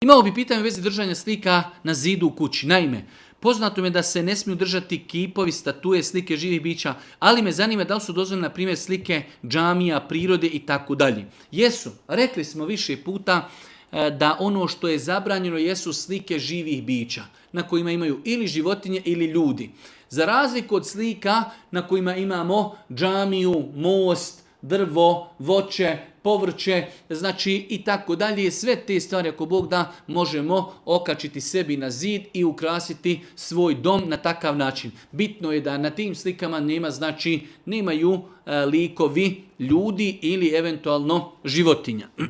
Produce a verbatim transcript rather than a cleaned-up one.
Imao bi pitanje u vezi držanja slika na zidu u kući. Naime, poznato mi je da se ne smiju držati kipovi, statue, slike živih bića, ali me zanima da li su dozvoljene, na primjer, slike džamija, prirode i tako dalje. Jesu, rekli smo više puta da ono što je zabranjeno jesu slike živih bića, na kojima imaju ili životinje ili ljudi. Za razliku od slika na kojima imamo džamiju, most, drvo, voće, povrće, znači i tako dalje. Sve te stvari, ako Bog da, možemo okačiti sebi na zid i ukrasiti svoj dom na takav način. Bitno je da na tim slikama nema, znači, nemaju e, likovi ljudi ili eventualno životinja.